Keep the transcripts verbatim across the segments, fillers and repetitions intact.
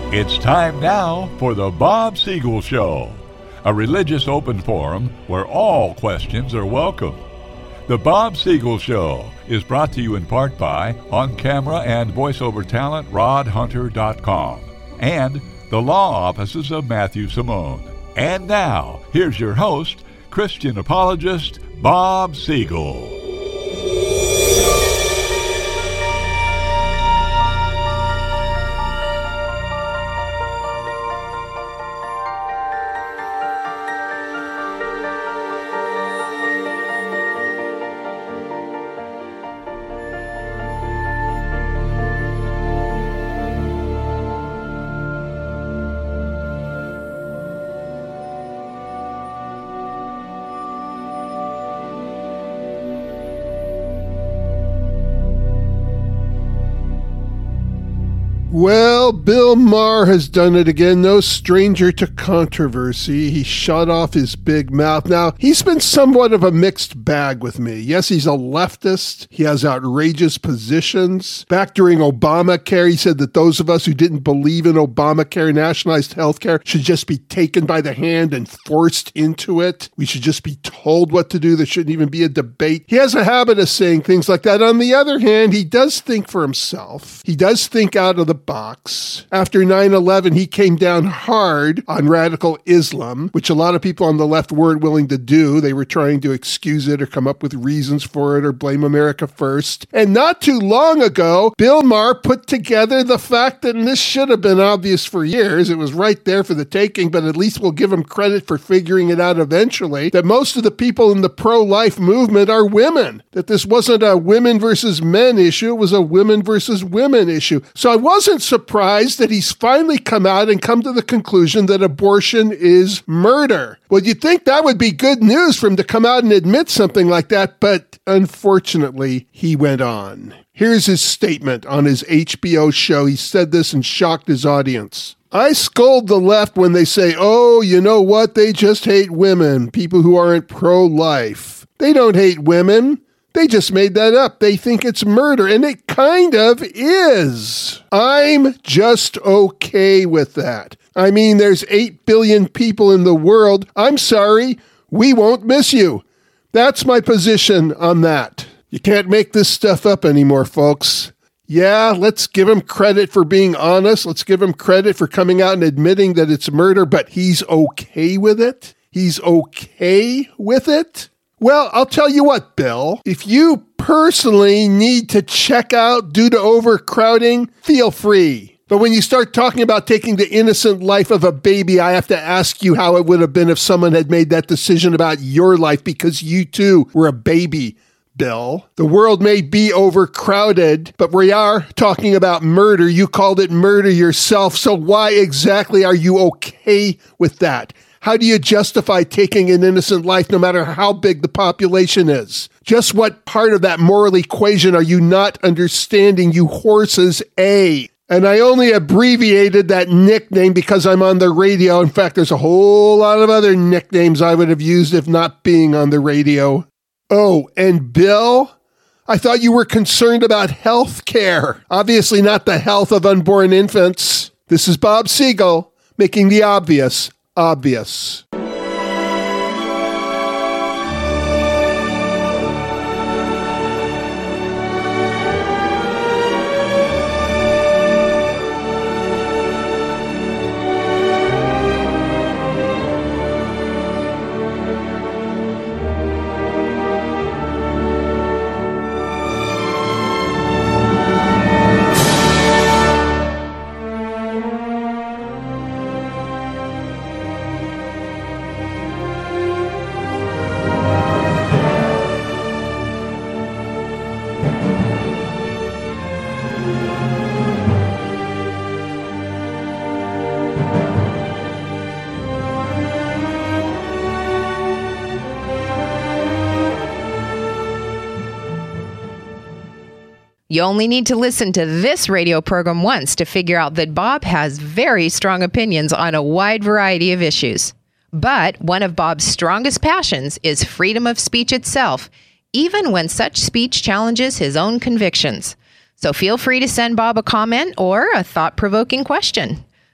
It's time now for the Bob Siegel Show, a religious open forum where all questions are welcome. The Bob Siegel Show is brought to you in part by on-camera and voiceover talent rod hunter dot com and the law offices of Matthew Simone. And now, here's your host, Christian apologist Bob Siegel. Well, Bill Maher has done it again. No stranger to controversy. He shot off his big mouth. Now, he's been somewhat of a mixed bag with me. Yes, he's a leftist. He has outrageous positions. Back during Obamacare, he said that those of us who didn't believe in Obamacare, nationalized health care, should just be taken by the hand and forced into it. We should just be told what to do. There shouldn't even be a debate. He has a habit of saying things like that. On the other hand, he does think for himself. He does think out of the box. After nine eleven, he came down hard on radical Islam, which a lot of people on the left weren't willing to do. They were trying to excuse it or come up with reasons for it or blame America first. And not too long ago, Bill Maher put together the fact that, and this should have been obvious for years, it was right there for the taking, but at least we'll give him credit for figuring it out eventually, that most of the people in the pro-life movement are women. That this wasn't a women versus men issue, it was a women versus women issue. So I wasn't surprised that he's finally come out and come to the conclusion that abortion is murder. Well, you'd think that would be good news for him to come out and admit something like that, but unfortunately, he went on. Here's his statement on his H B O show. He said this and shocked his audience. I scold the left when they say, oh, you know what? They just hate women, people who aren't pro-life. They don't hate women. They just made that up. They think it's murder, and it kind of is. I'm just okay with that. I mean, there's eight billion people in the world. I'm sorry, we won't miss you. That's my position on that. You can't make this stuff up anymore, folks. Yeah, let's give him credit for being honest. Let's give him credit for coming out and admitting that it's murder, but he's okay with it? He's okay with it? Well, I'll tell you what, Bill. If you personally need to check out due to overcrowding, feel free. But when you start talking about taking the innocent life of a baby, I have to ask you how it would have been if someone had made that decision about your life because you too were a baby, Bill. The world may be overcrowded, but we are talking about murder. You called it murder yourself, so why exactly are you okay with that? How do you justify taking an innocent life no matter how big the population is? Just what part of that moral equation are you not understanding, you horses A? And I only abbreviated that nickname because I'm on the radio. In fact, there's a whole lot of other nicknames I would have used if not being on the radio. Oh, and Bill, I thought you were concerned about health care. Obviously not the health of unborn infants. This is Bob Siegel making the obvious obvious. You only need to listen to this radio program once to figure out that Bob has very strong opinions on a wide variety of issues. But one of Bob's strongest passions is freedom of speech itself, even when such speech challenges his own convictions. So feel free to send Bob a comment or a thought-provoking question.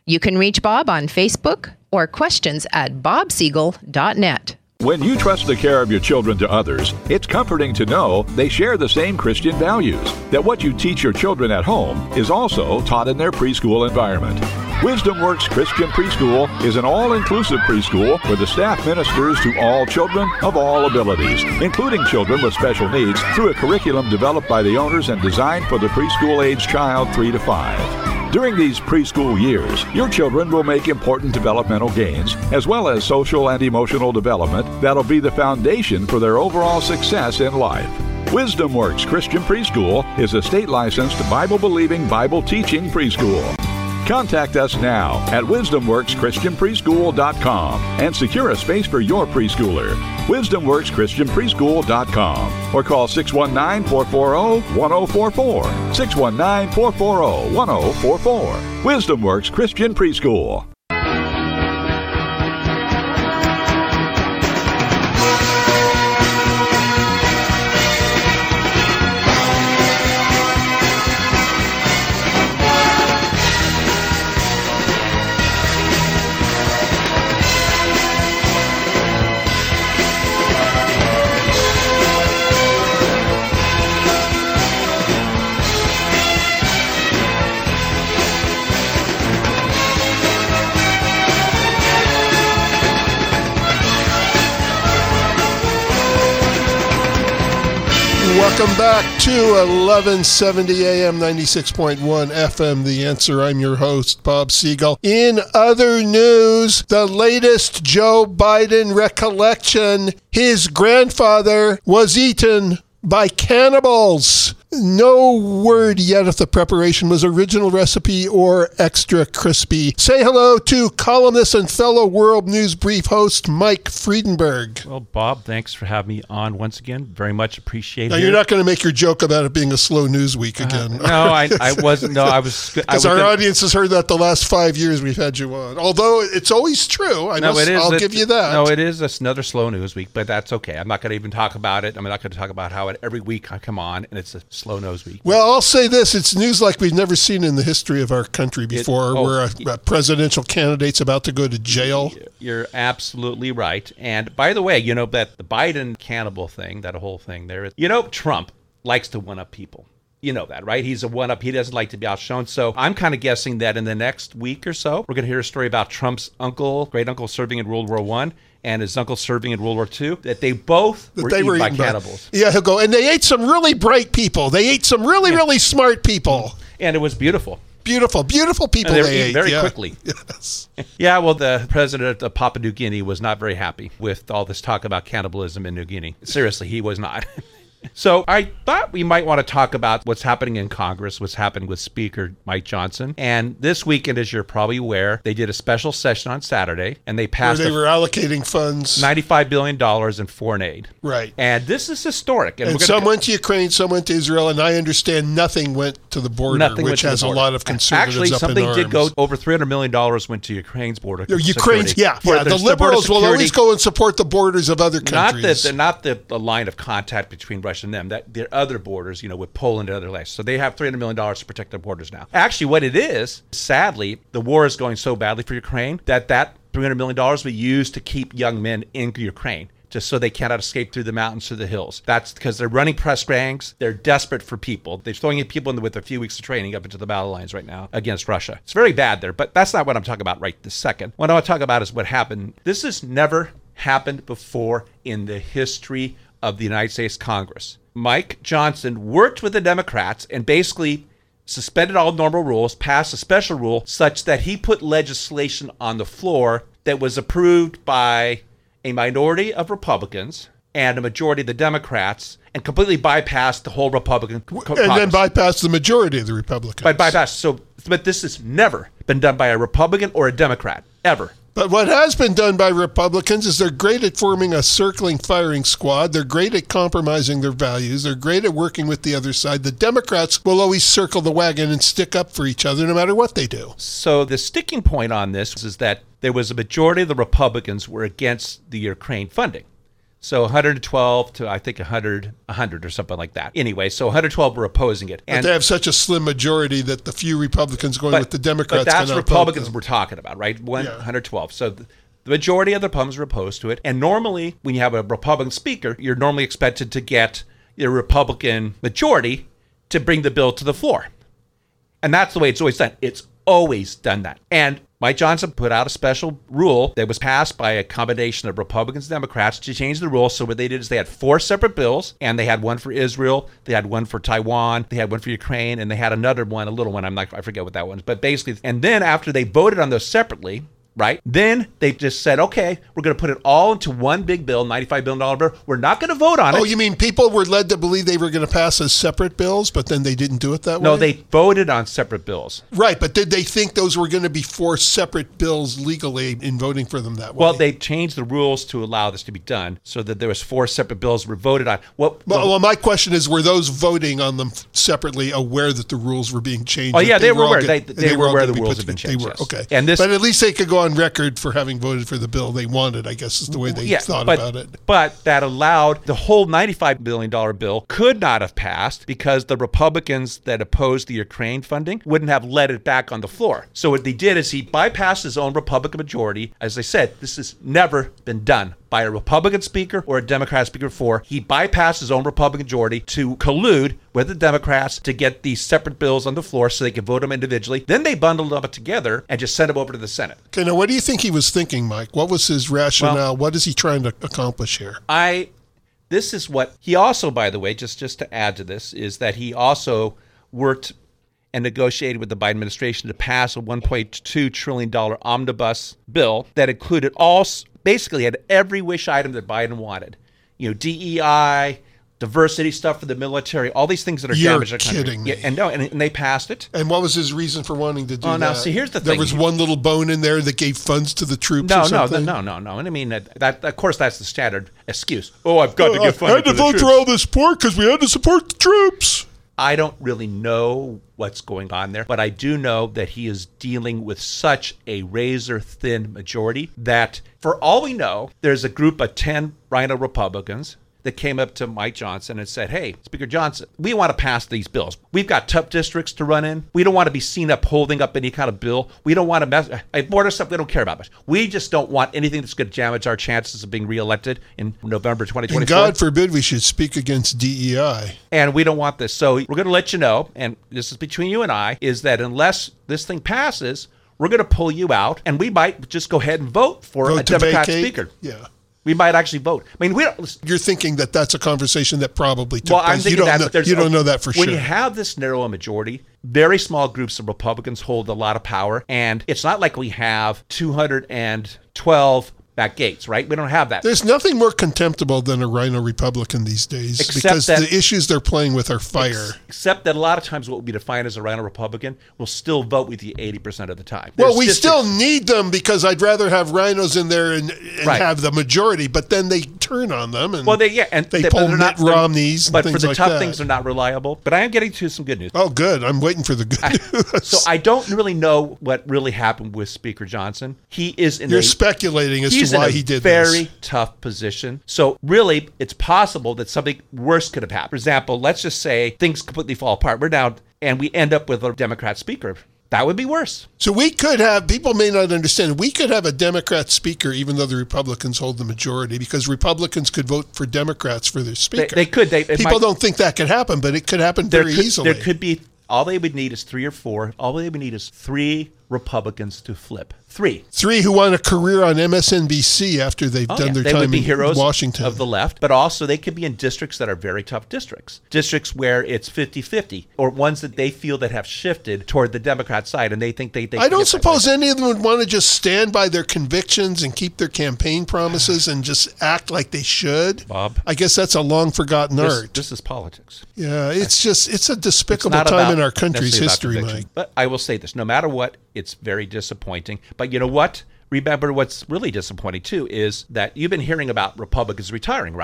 You can reach Bob on Facebook or questions at bob siegel dot net. When you trust the care of your children to others, it's comforting to know they share the same Christian values, that what you teach your children at home is also taught in their preschool environment. Wisdom Works Christian Preschool is an all-inclusive preschool where the staff ministers to all children of all abilities, including children with special needs, through a curriculum developed by the owners and designed for the preschool-age child three to five. During these preschool years, your children will make important developmental gains, as well as social and emotional development that'll be the foundation for their overall success in life. Wisdom Works Christian Preschool is a state-licensed, Bible-believing, Bible-teaching preschool. Contact us now at wisdom works christian preschool dot com and secure a space for your preschooler. wisdom works christian preschool dot com or call six one nine, four four zero, one zero four four. six one nine, four four zero, one zero four four. Wisdom Works Christian Preschool. Welcome back to eleven seventy A M, ninety-six point one F M, The Answer. I'm your host, Bob Siegel. In other news, the latest Joe Biden recollection, his grandfather was eaten by cannibals. No word yet if the preparation was original recipe or extra crispy. Say hello to columnist and fellow World News Brief host Mike Friedenberg. Well, Bob, thanks for having me on once again. Very much appreciated. Now, you're not going to make your joke about it being a slow news week again. Uh, no, I, I wasn't. No, I was. Because our gonna, audience has heard that the last five years we've had you on. Although it's always true. I no, must, it is, I'll it, give you that. No, it is another slow news week, but that's okay. I'm not going to even talk about it. I'm not going to talk about how it, every week I come on and it's a slow nose week. Well, I'll say this. It's news like we've never seen in the history of our country before, it, oh, where a, a presidential candidate's about to go to jail. You're absolutely right. And by the way, you know, that the Biden cannibal thing, that whole thing there, you know, Trump likes to one-up people. You know that, right? He's a one-up. He doesn't like to be outshone. So I'm kind of guessing that in the next week or so, we're going to hear a story about Trump's uncle, great-uncle serving in World War One and his uncle serving in World War Two, that they both that were, they eaten were by eaten cannibals. By, yeah, he'll go, and they ate some really bright people. They ate some really, yeah. really smart people. And it was beautiful. Beautiful, beautiful people and they, were they ate. Very yeah. quickly. Yes. Yeah, well, the president of Papua New Guinea was not very happy with all this talk about cannibalism in New Guinea. Seriously, he was not. So I thought we might want to talk about what's happening in Congress, what's happened with Speaker Mike Johnson. And this weekend, as you're probably aware, they did a special session on Saturday, and they passed... Where they were allocating funds. ninety-five billion dollars in foreign aid. Right. And this is historic. And, and some co- went to Ukraine, some went to Israel, and I understand nothing went to the border, nothing which has a lot of conservatives Actually, up something in arms. did go, over three hundred million dollars went to Ukraine's border. Ukraine's, yeah. yeah the liberals will always go and support the borders of other countries. Not the, not the, the line of contact between Russia and them. That they're other borders, you know, with Poland and other places. So they have three hundred million dollars to protect their borders now. Actually, what it is, sadly, the war is going so badly for Ukraine that that three hundred million dollars will be used to keep young men in Ukraine, just so they cannot escape through the mountains to the hills. That's because they're running press gangs. They're desperate for people. They're throwing in people in with a few weeks of training up into the battle lines right now against Russia. It's very bad there, but that's not what I'm talking about right this second. What I want to talk about is what happened. This has never happened before in the history of the United States Congress. Mike Johnson worked with the Democrats and basically suspended all normal rules, passed a special rule such that he put legislation on the floor that was approved by a minority of Republicans and a majority of the Democrats, and completely bypassed the whole Republican Congress. And then bypassed the majority of the Republicans. By bypassed. So, but this has never been done by a Republican or a Democrat, ever. But what has been done by Republicans is they're great at forming a circling firing squad. They're great at compromising their values. They're great at working with the other side. The Democrats will always circle the wagon and stick up for each other no matter what they do. So the sticking point on this is that there was a majority of the Republicans were against the Ukraine funding. So one hundred twelve to, I think, one hundred, one hundred or something like that. Anyway, so one hundred twelve were opposing it. And but they have such a slim majority that the few Republicans going but, with the Democrats But that's cannot Republicans vote we're talking about, right? One, yeah. one hundred twelve. So the, the majority of the Republicans were opposed to it. And normally, when you have a Republican speaker, you're normally expected to get your Republican majority to bring the bill to the floor. And that's the way it's always done. It's always done that. And Mike Johnson put out a special rule that was passed by a combination of Republicans and Democrats to change the rules. So what they did is they had four separate bills, and they had one for Israel, they had one for Taiwan, they had one for Ukraine, and they had another one, a little one. I'm not, I forget what that one is. But basically, and then after they voted on those separately, right? Then they just said, okay, we're going to put it all into one big bill, ninety-five billion dollars bill. We're not going to vote on it. Oh, you mean people were led to believe they were going to pass as separate bills, but then they didn't do it that No, way? No, they voted on separate bills. Right, but did they think those were going to be four separate bills legally in voting for them that way? Well, they changed the rules to allow this to be done so that there was four separate bills were voted on. What, well, the, well, my question is, were those voting on them separately aware that the rules were being changed? Oh, yeah, they, they were aware. Get, they, they, they were aware the be rules put, had been they changed. were, Yes. okay. And this, but at least they could go on record for having voted for the bill they wanted, I guess is the way they yeah, thought but, about it. But that allowed the whole ninety-five billion dollars bill could not have passed because the Republicans that opposed the Ukraine funding wouldn't have let it back on the floor. So what they did is he bypassed his own Republican majority. As I said, this has never been done by a Republican speaker or a Democrat speaker before. He bypassed his own Republican majority to collude with the Democrats to get these separate bills on the floor so they could vote them individually. Then they bundled them together and just sent them over to the Senate. Okay, now what do you think he was thinking, Mike? What was his rationale? Well, what is he trying to accomplish here? I, this is what, he also, by the way, just, just to add to this, is that he also worked and negotiated with the Biden administration to pass a one point two trillion dollars omnibus bill that included all, basically had every wish item that Biden wanted. You know, D E I, diversity stuff for the military, all these things that are You're damaging our country. kidding me. Yeah, and no, and, and they passed it. And what was his reason for wanting to do Oh, that? now, see, here's the there thing. was one little bone in there that gave funds to the troops No, or no, something? no, no, no. And I mean, that, that of course, that's the standard excuse. Oh, I've got Oh, to I give funding had to to the vote troops. for all this support because we had to support the troops. I don't really know what's going on there, but I do know that he is dealing with such a razor-thin majority that, for all we know, there's a group of ten Rhino Republicans that came up to Mike Johnson and said, hey, Speaker Johnson, we want to pass these bills. We've got tough districts to run in. We don't want to be seen up holding up any kind of bill. We don't want to mess, border stuff we don't care about much. We just don't want anything that's going to damage our chances of being reelected in November twenty twenty-four. And God forbid we should speak against D E I. And we don't want this. So we're going to let you know, and this is between you and I, is that unless this thing passes, we're going to pull you out, and we might just go ahead and vote for Vote a to Democrat vacate? speaker. Yeah. We might actually vote. I mean, we don't. You're thinking that that's a conversation that probably took Well, I'm place. You thinking don't, that know, but there's you don't a- know that for when sure. you have this narrow a majority, very small groups of Republicans hold a lot of power, and it's not like we have two hundred twelve back gates, right? We don't have that. There's nothing more contemptible than a Rhino Republican these days Except because that- the issues they're playing with are fire. Except that a lot of times what we define as a Rhino Republican will still vote with you eighty percent of the time. Well, There's we just- still need them because I'd rather have rhinos in there and, and Right. have the majority, but then they turn on them and Well, they yeah, and they but pull they're Mitt not Romneys and But things for the like tough that. things, they're not reliable. But I am getting to some good news. Oh, good. I'm waiting for the good news. So I don't really know what really happened with Speaker Johnson. He is in You're a speculating as he's to why in a he did very this. tough position. So really, it's possible that something worse could have happened. For example, let's just say things completely fall apart. We're down, and we end up with a Democrat speaker. That would be worse. So we could have, people may not understand, we could have a Democrat speaker even though the Republicans hold the majority because Republicans could vote for Democrats for their They, speaker. they could. They, it People might- don't think that could happen, but it could happen there very could, easily. There could be. All they would need is three or four. All they would need is three Republicans to flip. Three. Three who want a career on M S N B C after they've Oh, done yeah. their They time would be in heroes Washington. of the left, but also they could be in districts that are very tough districts. Districts where it's fifty-fifty, or ones that they feel that have shifted toward the Democrat side, and they think they... they I can don't get that suppose way. any of them would want to just stand by their convictions and keep their campaign promises and just act like they should. Bob. I guess that's a long forgotten This, art. this is politics. Yeah, it's just, it's a It's despicable not time about in our country's necessarily about history, conviction. Mike. But I will say this, no matter what, it's very disappointing. But you know what? Remember what's really disappointing, too, is that you've been hearing about Republicans retiring, right?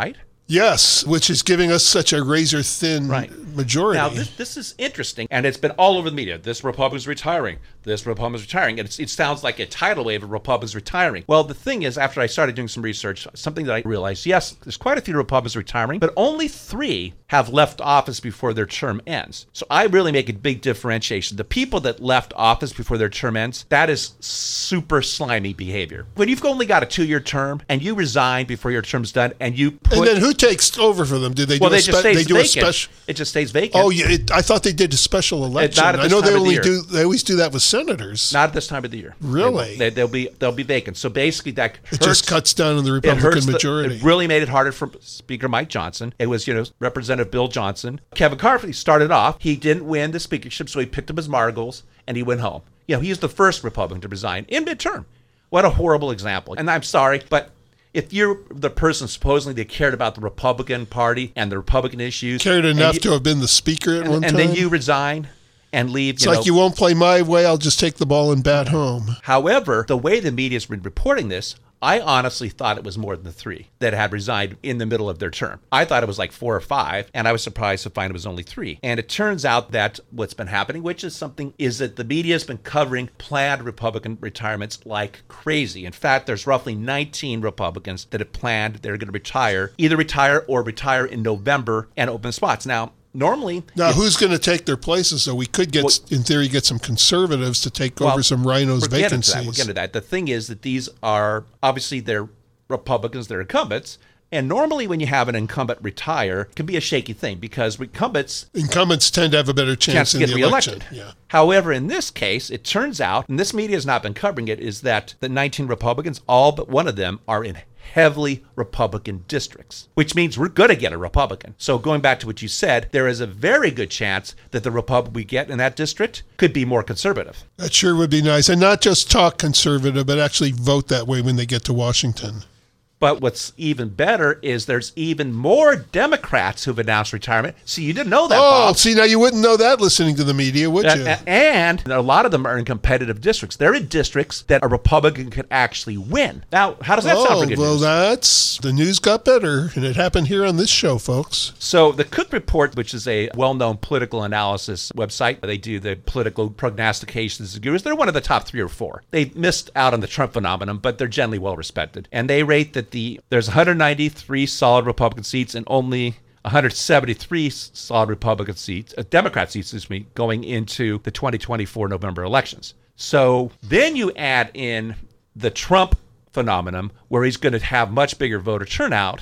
Yes, which is giving us such a razor-thin Right. majority. Now, this, this is interesting, and it's been all over the media. This Republican's retiring. This Republican's retiring. And it's, it sounds like a tidal wave of Republicans retiring. Well, the thing is, after I started doing some research, something that I realized, yes, there's quite a few Republicans retiring, but only three have left office before their term ends. So I really make a big differentiation. The people that left office before their term ends, that is super slimy behavior. When you've only got a two-year term, and you resign before your term's done, and you put... And then who takes over for them? Did they well, do they a just spe- stays they do vacant. a special? It just stays vacant. Oh, yeah. It, I thought they did a special election. not at I this know time they of the only year. do. They always do that with senators. Not at this time of the year. Really? They, they'll be they'll be vacant. So basically, that It hurts, just cuts down on the it Republican hurts the- majority. it really made it harder for Speaker Mike Johnson. It was, you know, Representative Bill Johnson. Kevin McCarthy started off. He didn't win the speakership, so he picked up his marbles and he went home. You know, he's the first Republican to resign in midterm. What a horrible example. And I'm sorry, but if you're the person supposedly that cared about the Republican Party and the Republican issues, Cared and enough you- to have been the speaker at and, one and time. then you resign and leave. it's you like know, you won't play my way. I'll just take the ball and bat home. However, the way the media's been reporting this, I honestly thought it was more than the three that had resigned in the middle of their term. I thought it was like four or five, and I was surprised to find it was only three. And it turns out that what's been happening, which is something, is that the media's been covering planned Republican retirements like crazy. In fact, there's roughly nineteen Republicans that have planned they're going to retire, either retire or retire in November and open spots. Now, normally... Now, if- who's going to take their places? So we could get, Well- in theory, get some conservatives to take Well, over some rhinos' we'll get into vacancies. that. We'll get into that. The thing is that these are obviously they're Republicans, they're incumbents, and normally when you have an incumbent retire, it can be a shaky thing because incumbents Incumbents tend to have a better chance, chance to in get the election. reelected. Yeah. However, in this case, it turns out, and this media has not been covering it, is that the nineteen Republicans, all but one of them, are in heavily Republican districts, which means we're going to get a Republican. So going back to what you said, there is a very good chance that the Republican we get in that district could be more conservative. That sure would be nice. And not just talk conservative, but actually vote that way when they get to Washington. But what's even better is there's even more Democrats who've announced retirement. See, you didn't know that, Oh, Bob. see, now you wouldn't know that listening to the media, would you? A- a- And a lot of them are in competitive districts. They're in districts that a Republican could actually win. Now, how does that sound oh, for good well, news? that's the news got better, and it happened here on this show, folks. So the Cook Report, which is a well-known political analysis website, they do the political prognostications of gurus. They're one of the top three or four. They missed out on the Trump phenomenon, but they're generally well-respected. And they rate that the there's one hundred ninety-three solid Republican seats and only one hundred seventy-three solid Republican seats, uh, Democrat seats, excuse me, going into the twenty twenty-four November elections. So then you add in the Trump phenomenon, where he's going to have much bigger voter turnout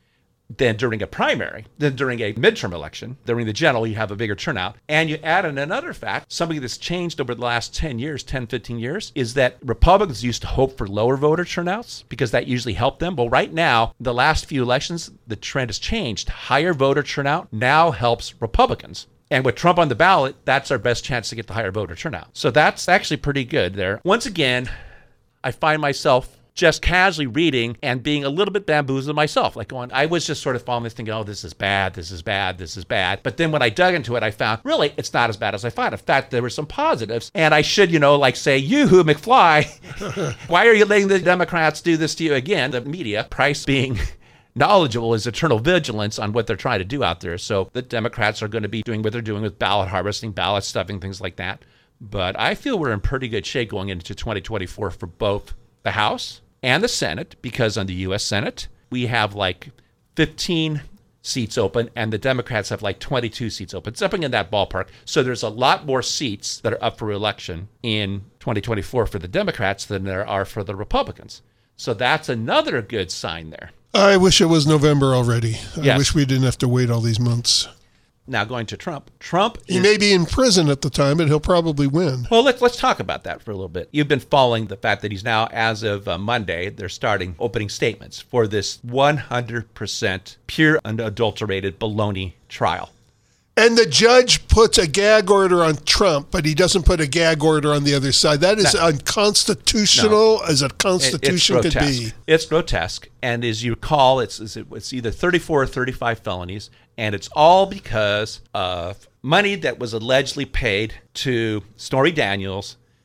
than during a primary, than during a midterm election. During the general, you have a bigger turnout. And you add in another fact, something that's changed over the last ten years, ten, fifteen years, is that Republicans used to hope for lower voter turnouts because that usually helped them. Well, right now, the last few elections, the trend has changed. Higher voter turnout now helps Republicans. And with Trump on the ballot, that's our best chance to get the higher voter turnout. So that's actually pretty good there. Once again, I find myself just casually reading and being a little bit bamboozled myself. Like going, I was just sort of following this thinking, oh, this is bad, this is bad, this is bad. But then when I dug into it, I found, really, it's not as bad as I thought. In fact, there were some positives. And I should, you know, like say, yoo-hoo, McFly, why are you letting the Democrats do this to you again? The media, Price being knowledgeable is eternal vigilance on what they're trying to do out there. So the Democrats are going to be doing what they're doing with ballot harvesting, ballot stuffing, things like that. But I feel we're in pretty good shape going into twenty twenty-four for both the House and the Senate, because on the U S Senate, we have like fifteen seats open, and the Democrats have like twenty-two seats open, something in that ballpark. So there's a lot more seats that are up for election in twenty twenty-four for the Democrats than there are for the Republicans. So that's another good sign there. I wish it was November already. I Yes. wish we didn't have to wait all these months. Now going to Trump. Trump He is... may be in prison at the time, but he'll probably win. Well, let's let's talk about that for a little bit. You've been following the fact that he's now, as of uh, Monday, they're starting opening statements for this one hundred percent pure, unadulterated baloney trial. And the judge puts a gag order on Trump, but he doesn't put a gag order on the other side. That is No. unconstitutional as a It- constitution it's could grotesque. be. It's grotesque. And as you recall, it's, it's it's either thirty-four or thirty-five felonies, and it's all because of money that was allegedly paid to Stormy Daniels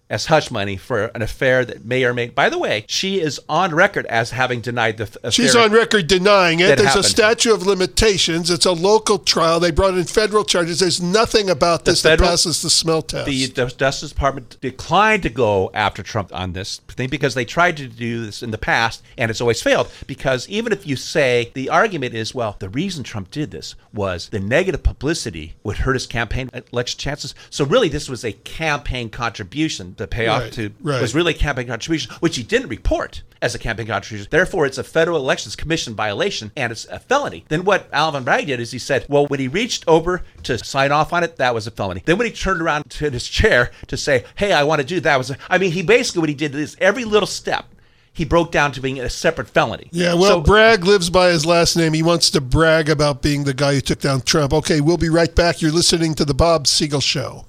as hush money for an affair that may or may. By the way, she is on record as having denied the affair. She's on record denying it. There's happened. a statute of limitations. It's a local trial. They brought in federal charges. There's nothing about this the federal, that passes the smell test. The Justice Department declined to go after Trump on this thing because they tried to do this in the past, and it's always failed. Because even if you say the argument is, well, the reason Trump did this was the negative publicity would hurt his campaign election chances. So really, this was a campaign contribution. The payoff right, to right. was really a campaign contribution, which he didn't report as a campaign contribution. Therefore, it's a Federal Elections Commission violation, and it's a felony. Then what Alvin Bragg did is he said, well, when he reached over to sign off on it, that was a felony. Then when he turned around to his chair to say, hey, I want to do that, was a, I mean, he basically, what he did is every little step, he broke down to being a separate felony. Yeah, well, so, Bragg lives by his last name. He wants to brag about being the guy who took down Trump. Okay, we'll be right back. You're listening to The Bob Siegel Show.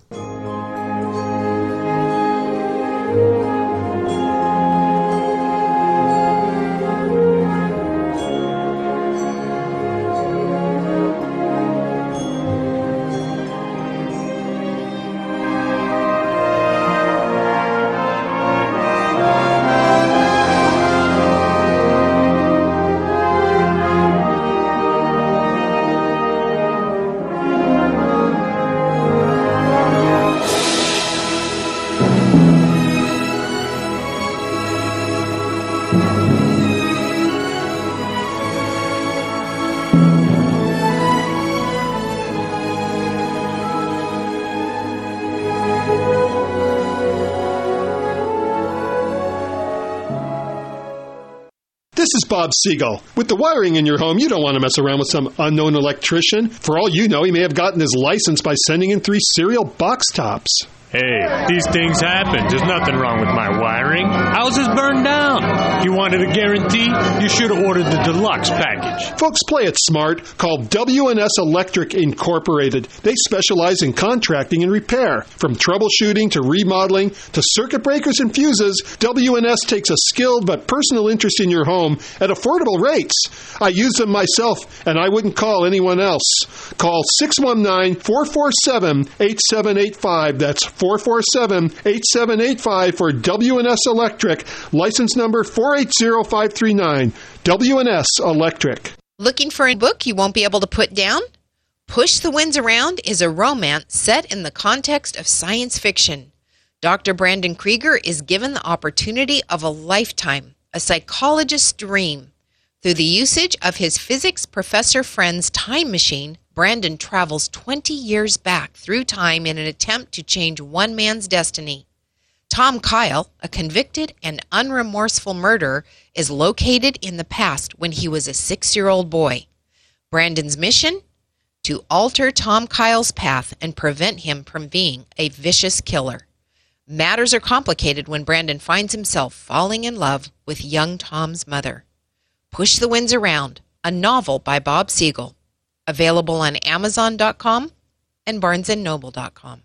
This is Bob Siegel. With the wiring in your home, you don't want to mess around with some unknown electrician. For all you know, he may have gotten his license by sending in three cereal box tops. Hey, these things happen. There's nothing wrong with my wiring. Ours is burned down. You wanted a guarantee? You should have ordered the deluxe package. Folks, play it smart. Call W and S Electric Incorporated. They specialize in contracting and repair. From troubleshooting to remodeling to circuit breakers and fuses, W and S takes a skilled but personal interest in your home at affordable rates. I use them myself, and I wouldn't call anyone else. Call six one nine, four four seven, eight seven eight five. That's four four seven, eight seven eight five for W and S Electric, license number four eight zero five three nine. W and S Electric. Looking for a book you won't be able to put down? Push the Winds Around is a romance set in the context of science fiction. Doctor Brandon Krieger is given the opportunity of a lifetime, a psychologist's dream. Through the usage of his physics professor friend's time machine, Brandon travels twenty years back through time in an attempt to change one man's destiny. Tom Kyle, a convicted and unremorseful murderer, is located in the past when he was a six-year-old boy. Brandon's mission? To alter Tom Kyle's path and prevent him from being a vicious killer. Matters are complicated when Brandon finds himself falling in love with young Tom's mother. Push the Winds Around, a novel by Bob Siegel. Available on Amazon dot com and Barnes and Noble dot com.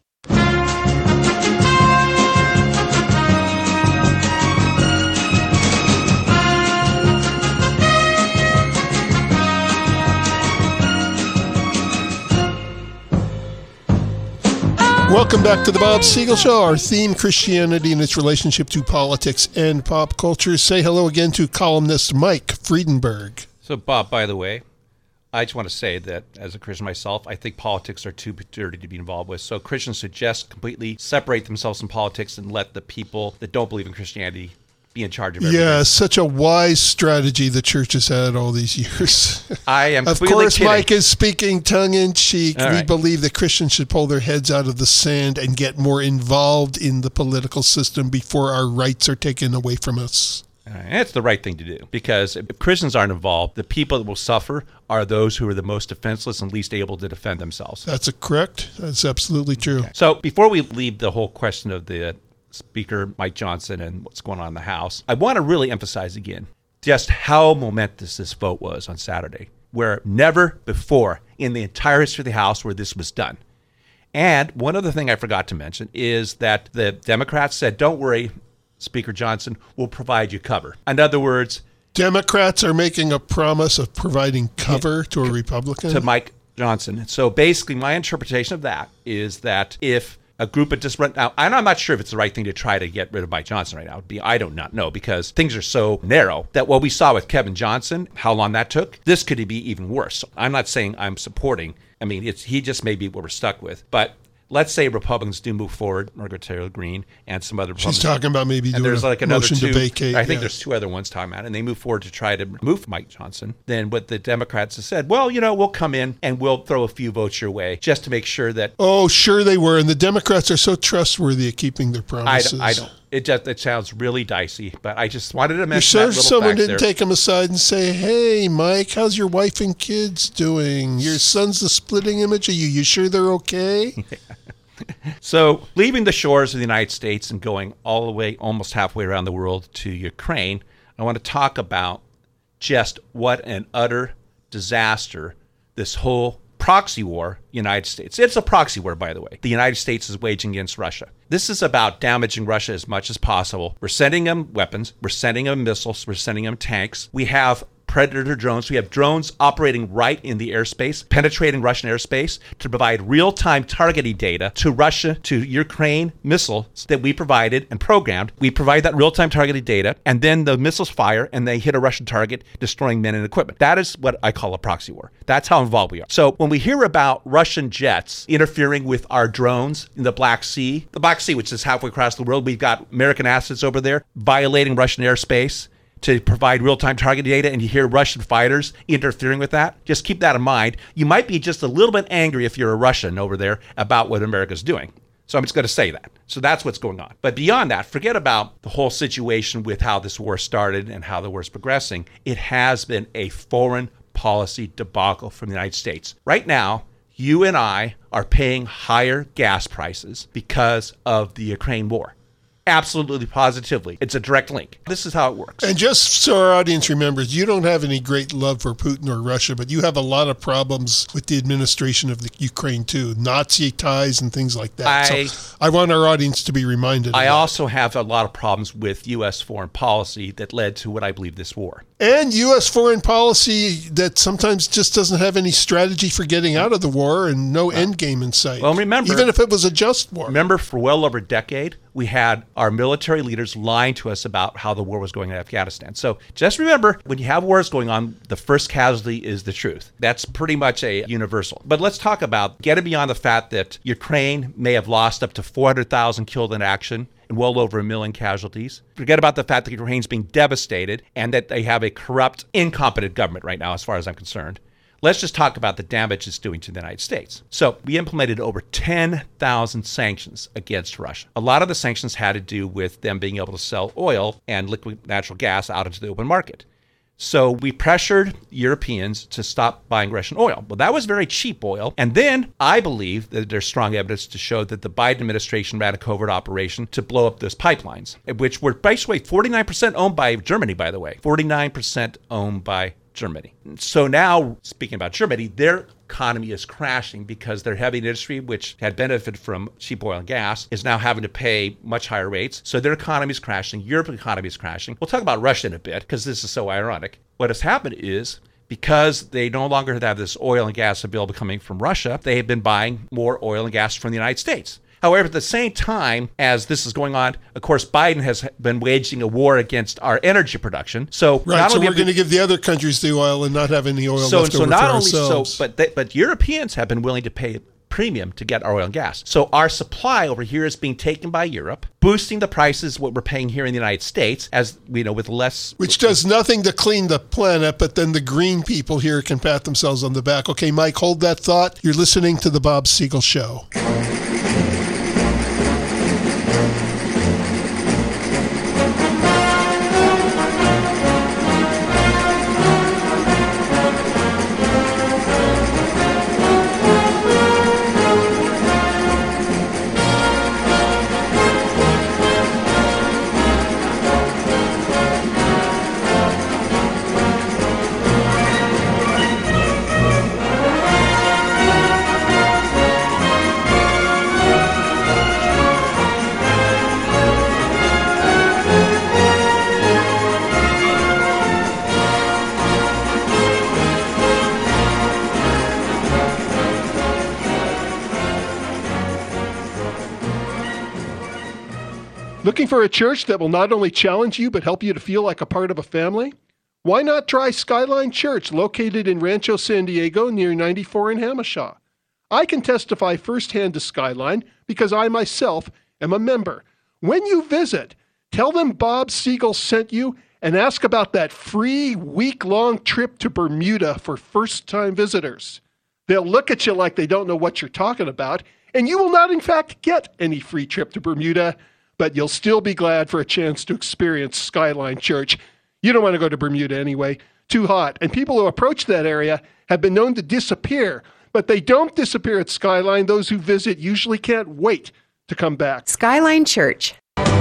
Welcome back to the Bob Siegel Show. Our theme, Christianity and its relationship to politics and pop culture. Say hello again to columnist Mike Friedenberg. So, Bob, by the way, I just want to say that as a Christian myself, I think politics are too dirty to be involved with. So Christians should just completely separate themselves from politics and let the people that don't believe in Christianity be in charge of everything. Yeah, such a wise strategy the church has had all these years. I am Of completely course, kidding. Mike is speaking tongue-in-cheek. All We right. believe that Christians should pull their heads out of the sand and get more involved in the political system before our rights are taken away from us. All right, and it's the right thing to do, because if Christians aren't involved, the people that will suffer are those who are the most defenseless and least able to defend themselves. That's a correct. That's absolutely true. Okay. So before we leave the whole question of the Speaker Mike Johnson and what's going on in the House, I want to really emphasize again just how momentous this vote was on Saturday, where never before in the entire history of the House where this was done. And one other thing I forgot to mention is that the Democrats said, don't worry, Speaker Johnson will provide you cover. In other words, Democrats are making a promise of providing cover to a Republican? to Mike Johnson. So basically, my interpretation of that is that if a group of just run now. And I'm not sure if it's the right thing to try to get rid of Mike Johnson right now. It'd be, I do not know, because things are so narrow that what we saw with Kevin Johnson, how long that took, this could be even worse. So I'm not saying I'm supporting. I mean, it's he just may be what we're stuck with. But let's say Republicans do move forward, Margaret Taylor Greene and some other Republicans. She's talking about maybe doing and there's a like another motion two, to vacate. I think yeah. there's two other ones talking about it, and they move forward to try to remove Mike Johnson. Then what the Democrats have said, well, you know, we'll come in and we'll throw a few votes your way just to make sure that. Oh, sure they were. And the Democrats are so trustworthy at keeping their I, promises. I don't. It just it sounds really dicey, but I just wanted to You're mention sure that little someone fact didn't there. take him aside and say, hey, Mike, how's your wife and kids doing? Your son's the splitting image of you. You sure they're okay? So, leaving the shores of the United States and going all the way, almost halfway around the world to Ukraine, I want to talk about just what an utter disaster this whole proxy war, United States. It's a proxy war, by the way. The United States is waging against Russia. This is about damaging Russia as much as possible. We're sending them weapons. We're sending them missiles. We're sending them tanks. We have Predator drones. We have drones operating right in the airspace, penetrating Russian airspace to provide real-time targeting data to Russia, to Ukraine missiles that we provided and programmed. We provide that real-time targeting data, and then the missiles fire and they hit a Russian target, destroying men and equipment. That is what I call a proxy war. That's how involved we are. So when we hear about Russian jets interfering with our drones in the Black Sea, the Black Sea, which is halfway across the world, we've got American assets over there violating Russian airspace to provide real-time target data, and you hear Russian fighters interfering with that, just keep that in mind. You might be just a little bit angry if you're a Russian over there about what America's doing. So I'm just going to say that. So that's what's going on. But beyond that, forget about the whole situation with how this war started and how the war is progressing. It has been a foreign policy debacle from the United States. Right now, you and I are paying higher gas prices because of the Ukraine war. Absolutely, positively. It's a direct link. This is how it works. And just so our audience remembers, you don't have any great love for Putin or Russia, but you have a lot of problems with the administration of the Ukraine too, Nazi ties and things like that. I, so I want our audience to be reminded of I that. also have a lot of problems with U S foreign policy that led to what I believe this war. And U S foreign policy that sometimes just doesn't have any strategy for getting out of the war and no end game in sight. Well, remember, even if it was a just war. Remember, for well over a decade, we had our military leaders lying to us about how the war was going in Afghanistan. So just remember, when you have wars going on, the first casualty is the truth. That's pretty much a universal. But let's talk about getting beyond the fact that Ukraine may have lost up to four hundred thousand killed in action and well over a million casualties. Forget about the fact that Ukraine's being devastated and that they have a corrupt, incompetent government right now, as far as I'm concerned. Let's just talk about the damage it's doing to the United States. So we implemented over ten thousand sanctions against Russia. A lot of the sanctions had to do with them being able to sell oil and liquid natural gas out into the open market. So we pressured Europeans to stop buying Russian oil. Well, that was very cheap oil. And then I believe that there's strong evidence to show that the Biden administration ran a covert operation to blow up those pipelines, which were basically forty-nine percent owned by Germany, by the way. forty-nine percent owned by Germany. So now, speaking about Germany, their economy is crashing because their heavy industry, which had benefited from cheap oil and gas, is now having to pay much higher rates. So their economy is crashing. Europe's economy is crashing. We'll talk about Russia in a bit because this is so ironic. What has happened is, because they no longer have this oil and gas available coming from Russia, they have been buying more oil and gas from the United States. However, at the same time as this is going on, of course, Biden has been waging a war against our energy production. So right, not so only we're going to give the other countries the oil and not have any oil so, left so over not for only ourselves. So, but they, but Europeans have been willing to pay a premium to get our oil and gas. So our supply over here is being taken by Europe, boosting the prices what we're paying here in the United States, as we know, with less. Which does nothing to clean the planet, but then the green people here can pat themselves on the back. Okay, Mike, hold that thought. You're listening to The Bob Siegel Show. Looking for a church that will not only challenge you, but help you to feel like a part of a family? Why not try Skyline Church, located in Rancho San Diego near ninety-four in Hamishaw? I can testify firsthand to Skyline because I myself am a member. When you visit, tell them Bob Siegel sent you and ask about that free week-long trip to Bermuda for first-time visitors. They'll look at you like they don't know what you're talking about, and you will not, in fact, get any free trip to Bermuda, but you'll still be glad for a chance to experience Skyline Church. You don't want to go to Bermuda anyway. Too hot. And people who approach that area have been known to disappear, but they don't disappear at Skyline. Those who visit usually can't wait to come back. Skyline Church.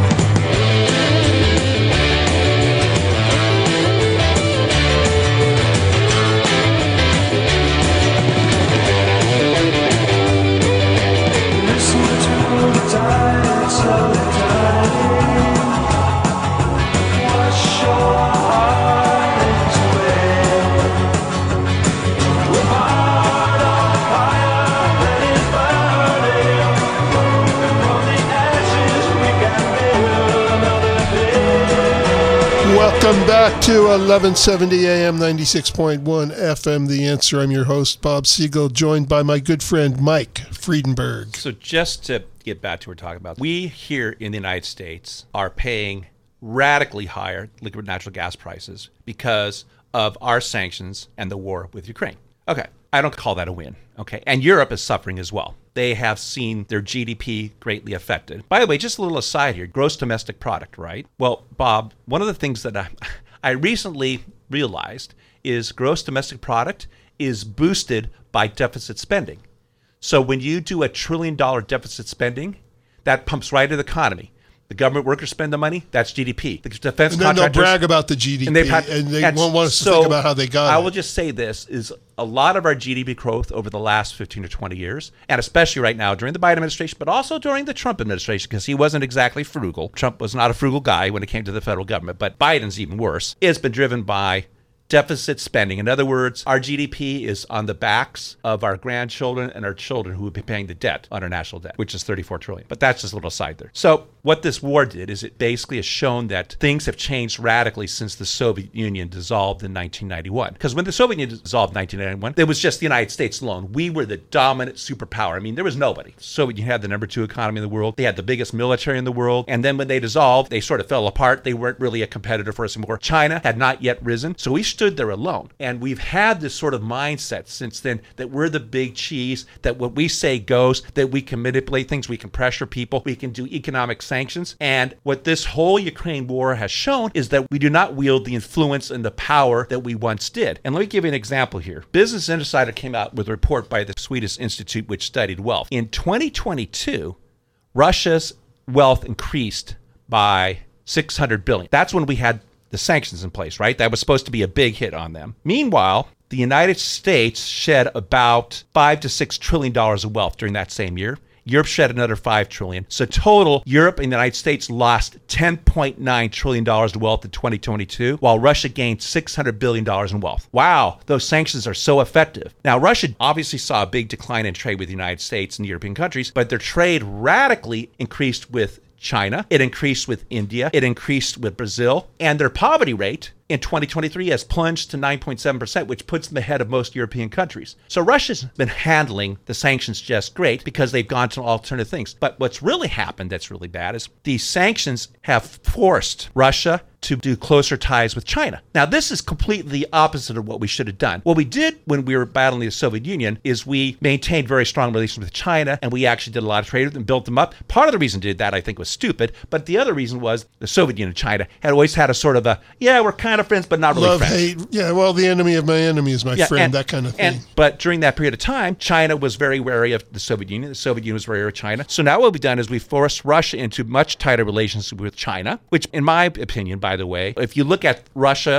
Welcome back to eleven seventy A M, ninety-six point one F M, The Answer. I'm your host, Bob Siegel, joined by my good friend, Mike Friedenberg. So just to get back to what we're talking about, we here in the United States are paying radically higher liquid natural gas prices because of our sanctions and the war with Ukraine. Okay, I don't call that a win. Okay, and Europe is suffering as well. They have seen their G D P greatly affected. By the way, just a little aside here, gross domestic product, right? Well, Bob, one of the things that I, I recently realized is gross domestic product is boosted by deficit spending. So when you do a trillion dollar deficit spending, that pumps right into the economy. The government workers spend the money, that's G D P. The defense and then contractors, they'll brag about the G D P, and, had, and they and won't want us to so think about how they got I it. I will just say this, is a lot of our G D P growth over the last fifteen or twenty years, and especially right now during the Biden administration, but also during the Trump administration, because he wasn't exactly frugal. Trump was not a frugal guy when it came to the federal government, but Biden's even worse. It's been driven by deficit spending. In other words, our G D P is on the backs of our grandchildren and our children who will be paying the debt on our national debt, which is thirty-four trillion dollars. But that's just a little aside there. So what this war did is it basically has shown that things have changed radically since the Soviet Union dissolved in nineteen ninety-one. Because when the Soviet Union dissolved in nineteen ninety-one, it was just the United States alone. We were the dominant superpower. I mean, there was nobody. The Soviet Union had the number two economy in the world. They had the biggest military in the world. And then when they dissolved, they sort of fell apart. They weren't really a competitor for us anymore. China had not yet risen. So we stood there alone. And we've had this sort of mindset since then that we're the big cheese, that what we say goes, that we can manipulate things, we can pressure people, we can do economic sanctions. And what this whole Ukraine war has shown is that we do not wield the influence and the power that we once did. And let me give you an example here. Business Insider came out with a report by the Swedish Institute, which studied wealth. In twenty twenty-two, Russia's wealth increased by six hundred billion dollars. That's when we had the sanctions in place, right? That was supposed to be a big hit on them. Meanwhile, the United States shed about five to six trillion dollars of wealth during that same year. Europe shed another five trillion dollars. So total, Europe and the United States lost ten point nine trillion dollars of wealth in twenty twenty-two, while Russia gained six hundred billion dollars in wealth. Wow, those sanctions are so effective. Now, Russia obviously saw a big decline in trade with the United States and European countries, but their trade radically increased with China, it increased with India, it increased with Brazil, and their poverty rate in twenty twenty-three has plunged to nine point seven percent, which puts them ahead of most European countries. So Russia's been handling the sanctions just great because they've gone to alternative things. But what's really happened that's really bad is these sanctions have forced Russia to do closer ties with China. Now, this is completely the opposite of what we should have done. What we did when we were battling the Soviet Union is we maintained very strong relations with China, and we actually did a lot of trade with them, built them up. Part of the reason we did that, I think, was stupid, but the other reason was the Soviet Union and China had always had a sort of a, yeah, we're kind of friends, but not really Love, friends. hate. Yeah, well, the enemy of my enemy is my Yeah, friend, and- that kind of thing. And, but during that period of time, China was very wary of the Soviet Union. The Soviet Union was very wary of China. So now what we've done is we've forced Russia into much tighter relations with China, which in my opinion, by the way, if you look at Russia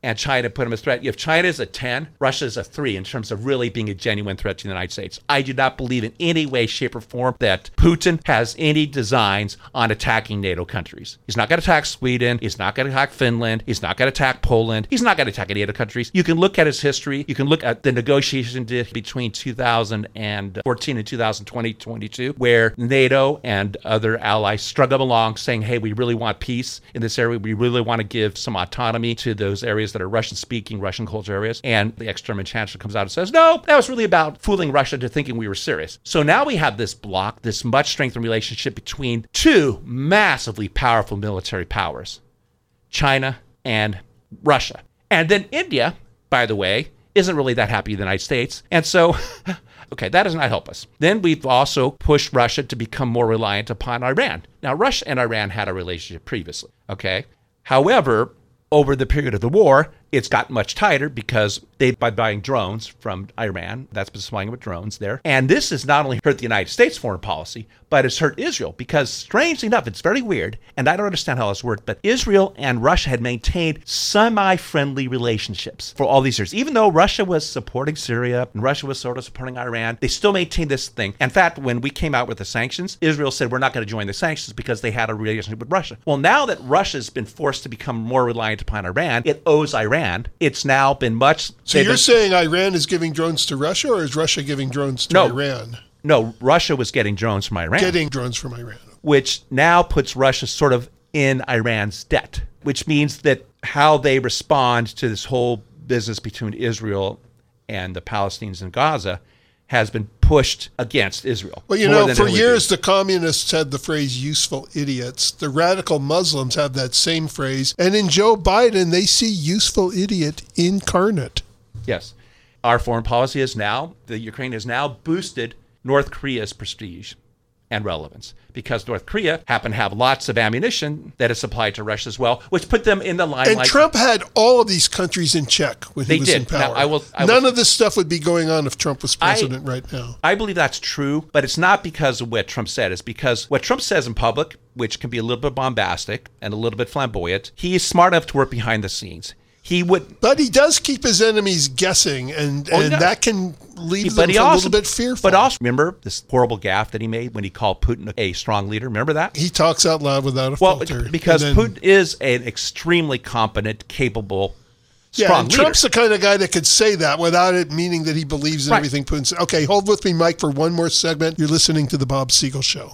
and China put them as a threat. If China is a ten, Russia is a three in terms of really being a genuine threat to the United States. I do not believe in any way, shape, or form that Putin has any designs on attacking NATO countries. He's not going to attack Sweden. He's not going to attack Finland. He's not going to attack Poland. He's not going to attack any other countries. You can look at his history. You can look at the negotiation between two thousand fourteen and two thousand twenty, twenty-two, where NATO and other allies struggled along saying, hey, we really want peace in this area. We really want to give some autonomy to those areas that are Russian-speaking, Russian culture areas. And the ex-German chancellor comes out and says, no, that was really about fooling Russia into thinking we were serious. So now we have this block, this much strengthened relationship between two massively powerful military powers, China and Russia. And then India, by the way, isn't really that happy with the United States. And so, okay, that does not help us. Then we've also pushed Russia to become more reliant upon Iran. Now, Russia and Iran had a relationship previously, okay? However, over the period of the war, it's gotten much tighter because they've been buying drones from Iran. That's been supplying with drones there. And this has not only hurt the United States foreign policy, but it's hurt Israel because, strangely enough, it's very weird, and I don't understand how this worked, but Israel and Russia had maintained semi-friendly relationships for all these years. Even though Russia was supporting Syria and Russia was sort of supporting Iran, they still maintained this thing. In fact, when we came out with the sanctions, Israel said we're not going to join the sanctions because they had a relationship with Russia. Well, now that Russia's been forced to become more reliant upon Iran, it owes Iran. It's now been much... So you're been, saying Iran is giving drones to Russia, or is Russia giving drones to no, Iran? No, Russia was getting drones from Iran. Getting drones from Iran. Which now puts Russia sort of in Iran's debt, which means that how they respond to this whole business between Israel and the Palestinians in Gaza has been pushed against Israel. Well, you know, for years the communists had the phrase useful idiots. The radical Muslims have that same phrase. And in Joe Biden, they see useful idiot incarnate. Yes. Our foreign policy is now, the Ukraine has now boosted North Korea's prestige and relevance because North Korea happened to have lots of ammunition that is supplied to Russia as well, which put them in the limelight. And Trump had all of these countries in check when they he was did. in power. Now, I will, I None will, of this stuff would be going on if Trump was president I, right now. I believe that's true, but it's not because of what Trump said. It's because what Trump says in public, which can be a little bit bombastic and a little bit flamboyant, he is smart enough to work behind the scenes. He would, but he does keep his enemies guessing, and, oh, and that can leave he, them he a also, little bit fearful. But also, remember this horrible gaffe that he made when he called Putin a strong leader? Remember that? He talks out loud without a well, filter. Because then, Putin is an extremely competent, capable, yeah, strong and leader. Trump's the kind of guy that could say that without it meaning that he believes in right. everything Putin says. Okay, hold with me, Mike, for one more segment. You're listening to The Bob Siegel Show.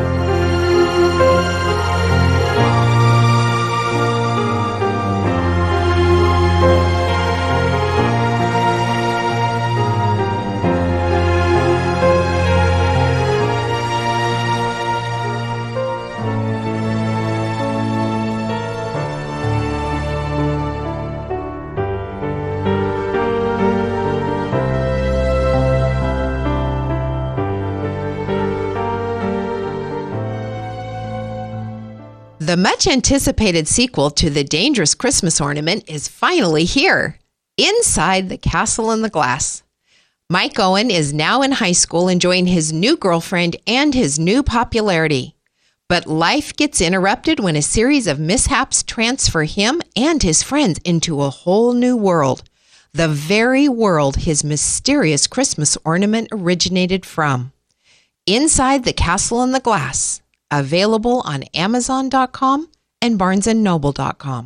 The much anticipated sequel to The Dangerous Christmas Ornament is finally here, Inside the Castle in the Glass. Mike Owen is now in high school enjoying his new girlfriend and his new popularity. But life gets interrupted when a series of mishaps transfer him and his friends into a whole new world, the very world his mysterious Christmas ornament originated from. Inside the Castle in the Glass. Available on Amazon dot com and Barnes and Noble dot com.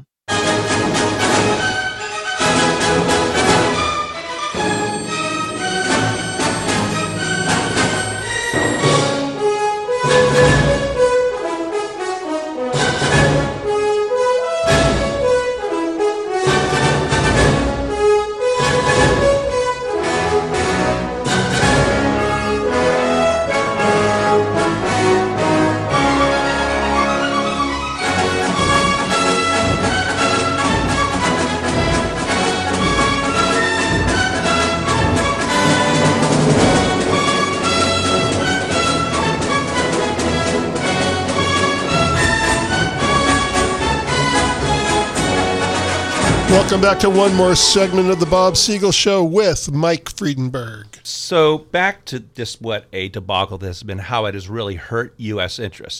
Welcome back to one more segment of the Bob Siegel Show with Mike Friedenberg. So back to just what a debacle this has been, how it has really hurt U S interests.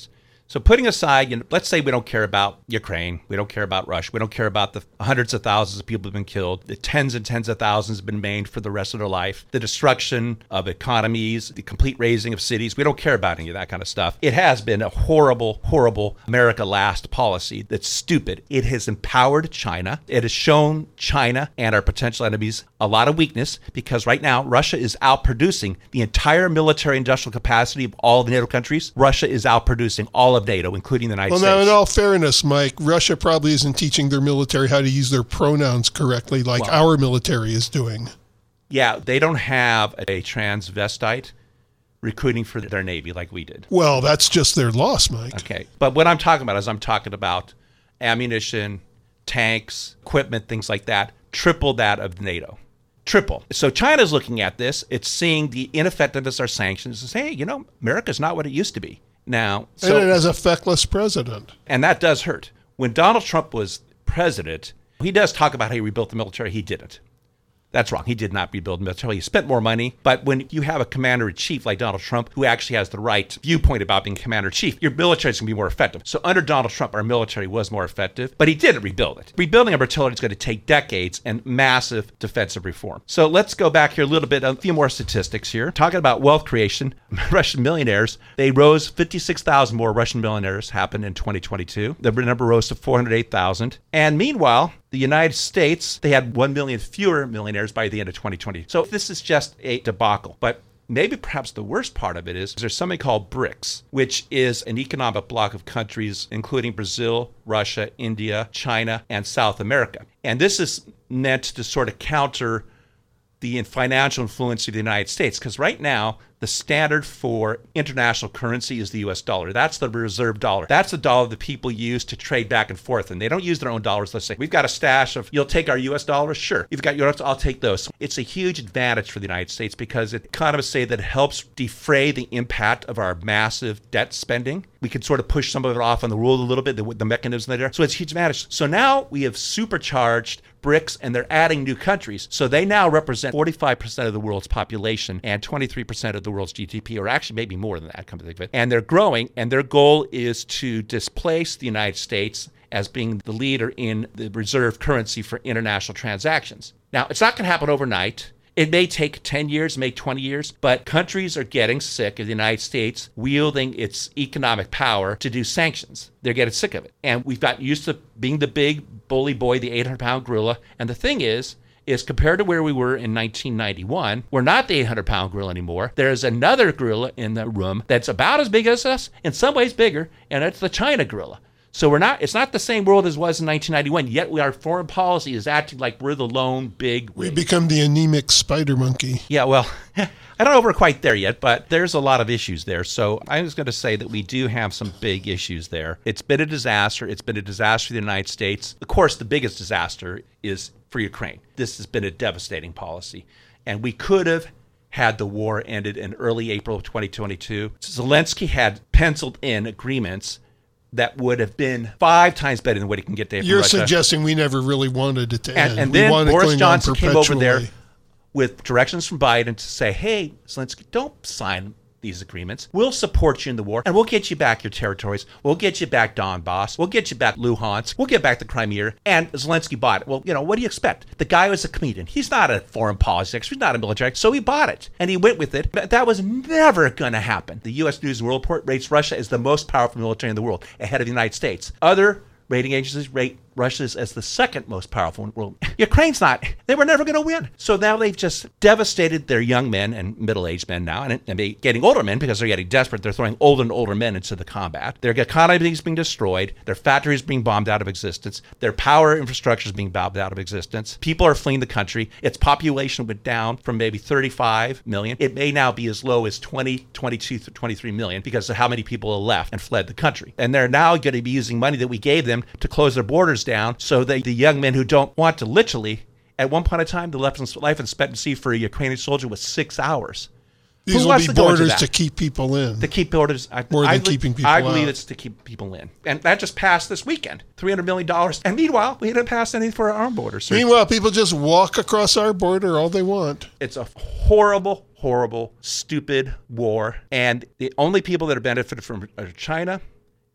So putting aside, you know, let's say we don't care about Ukraine, we don't care about Russia, we don't care about the hundreds of thousands of people who have been killed, the tens and tens of thousands have been maimed for the rest of their life, the destruction of economies, the complete razing of cities. We don't care about any of that kind of stuff. It has been a horrible, horrible America last policy that's stupid. It has empowered China. It has shown China and our potential enemies a lot of weakness because right now Russia is outproducing the entire military industrial capacity of all the NATO countries. Russia is outproducing all of NATO, including the United well, States. Well, now, in all fairness, Mike, Russia probably isn't teaching their military how to use their pronouns correctly like well, our military is doing. Yeah, they don't have a transvestite recruiting for their Navy like we did. Well, that's just their loss, Mike. Okay, but what I'm talking about is I'm talking about ammunition, tanks, equipment, things like that, triple that of NATO. Triple. So China's looking at this. It's seeing the ineffectiveness of our sanctions and saying, hey, you know, America's not what it used to be. Now, so, and it has a feckless president. And that does hurt. When Donald Trump was president, he does talk about how he rebuilt the military. He didn't. That's wrong. He did not rebuild the military. He spent more money. But when you have a commander-in-chief like Donald Trump, who actually has the right viewpoint about being commander-in-chief, your military is going to be more effective. So under Donald Trump, our military was more effective, but he didn't rebuild it. Rebuilding our artillery is going to take decades and massive defensive reform. So let's go back here a little bit, a few more statistics here. Talking about wealth creation, Russian millionaires, they rose, fifty-six thousand more Russian millionaires happened in twenty twenty-two. The number rose to four hundred eight thousand. And meanwhile, the United States, they had one million fewer millionaires by the end of twenty twenty. So this is just a debacle. But maybe perhaps the worst part of it is there's something called BRICS, which is an economic bloc of countries, including Brazil, Russia, India, China, and South America. And this is meant to sort of counter the financial influence of the United States, because right now, the standard for international currency is the U S dollar. That's the reserve dollar. That's the dollar that people use to trade back and forth. And they don't use their own dollars. Let's say, we've got a stash of, you'll take our U S dollars? Sure. You've got yours, I'll take those. It's a huge advantage for the United States because economists say that it helps defray the impact of our massive debt spending. We can sort of push some of it off on the world a little bit, the, the mechanism there. So it's a huge advantage. So now we have supercharged BRICS and they're adding new countries. So they now represent forty-five percent of the world's population and twenty-three percent of the world's G D P, or actually maybe more than that, come to think of it. And they're growing, and their goal is to displace the United States as being the leader in the reserve currency for international transactions. Now, it's not going to happen overnight. It may take ten years, may twenty years, but countries are getting sick of the United States wielding its economic power to do sanctions. They're getting sick of it. And we've gotten used to being the big bully boy, the eight hundred pound gorilla. And the thing is, is compared to where we were in nineteen ninety-one, we're not the eight hundred pound gorilla anymore. There's another gorilla in the room that's about as big as us, in some ways bigger, and it's the China gorilla. So we're not, it's not the same world as was in nineteen ninety-one, yet we, our foreign policy is acting like we're the lone big... We become the anemic spider monkey. Yeah, well, I don't know if we're quite there yet, but there's a lot of issues there. So I was going to say that we do have some big issues there. It's been a disaster. It's been a disaster for the United States. Of course, the biggest disaster is for Ukraine. This has been a devastating policy. And we could have had the war ended in early April of twenty twenty-two. Zelensky had penciled in agreements that would have been five times better than what he can get there from You're Russia. suggesting we never really wanted it to and, end. And we then Boris Johnson came over there perpetually. with directions from Biden to say, hey, Zelensky, don't sign these agreements. We'll support you in the war, and we'll get you back your territories. We'll get you back Donbass. We'll get you back Luhansk. We'll get back the Crimea. And Zelensky bought it. Well, you know, what do you expect? The guy was a comedian. He's not a foreign policy expert. He's not a military expert. So he bought it, and he went with it. But that was never going to happen. The U S News and World Report rates Russia as the most powerful military in the world, ahead of the United States. Other rating agencies rate Russia as the second most powerful in the world. Ukraine's not. They were never going to win. So now they've just devastated their young men and middle-aged men now, and, and they getting older men because they're getting desperate. They're throwing older and older men into the combat. Their economy is being destroyed. Their factories being bombed out of existence. Their power infrastructure is being bombed out of existence. People are fleeing the country. Its population went down from maybe thirty-five million. It may now be as low as twenty, twenty-two, twenty-three million because of how many people have left and fled the country. And they're now going to be using money that we gave them to close their borders down, so they, the young men who don't want to literally, at one point in time, the life expectancy for a Ukrainian soldier was six hours. These Who will be to borders to keep people in. To keep borders. I, More than I, keeping people I believe out. it's to keep people in. And that just passed this weekend, three hundred million dollars. And meanwhile, we didn't pass anything for our own borders. Meanwhile, people just walk across our border all they want. It's a horrible, horrible, stupid war. And the only people that are benefited from are China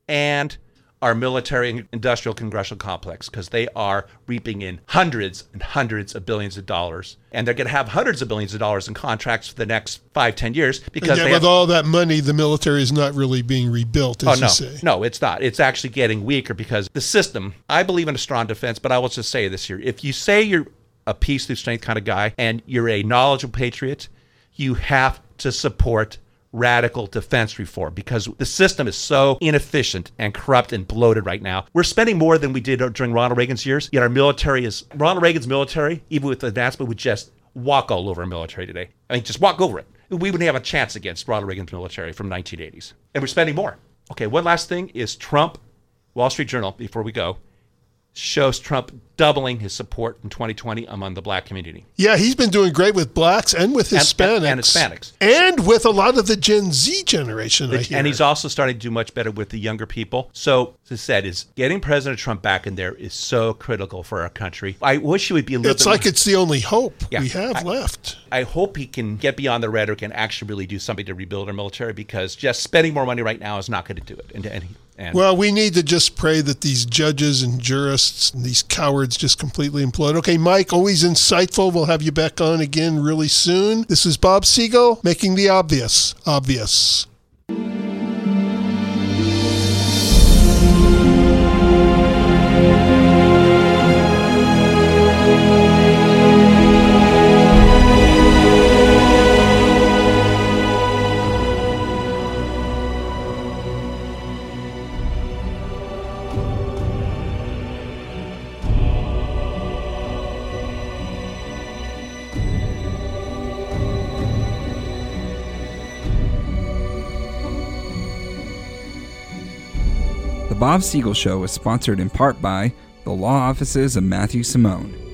and our military and industrial congressional complex, because they are reaping in hundreds and hundreds of billions of dollars. And they're going to have hundreds of billions of dollars in contracts for the next five, ten years. Because and yet they with have, all that money, the military is not really being rebuilt, as oh, no, you say. No, it's not. It's actually getting weaker because the system, I believe in a strong defense, but I will just say this here. If you say you're a peace through strength kind of guy and you're a knowledgeable patriot, you have to support radical defense reform because the system is so inefficient and corrupt and bloated right now. We're spending more than we did during Ronald Reagan's years, yet our military is, Ronald Reagan's military, even with the advancement, would just walk all over our military today. I mean, just walk over it. We wouldn't have a chance against Ronald Reagan's military from nineteen eighties. And we're spending more. Okay, one last thing is Trump, Wall Street Journal, before we go, shows Trump doubling his support in twenty twenty among the black community. Yeah, he's been doing great with blacks and with Hispanics. And, and, and Hispanics. And with a lot of the Gen Z generation, I hear. And he's also starting to do much better with the younger people. So, as I said, is getting President Trump back in there is so critical for our country. I wish he would be a little It's bit like more, it's the only hope Yeah. we have I, left. I hope he can get beyond the rhetoric and actually really do something to rebuild our military, because just spending more money right now is not going to do it. And, and, and Well, we need to just pray that these judges and jurists and these cowards just completely implode. Okay, Mike, always insightful. We'll have you back on again really soon. This is Bob Siegel, making the obvious obvious. The Bob Siegel Show is sponsored in part by the law offices of Matthew Simone.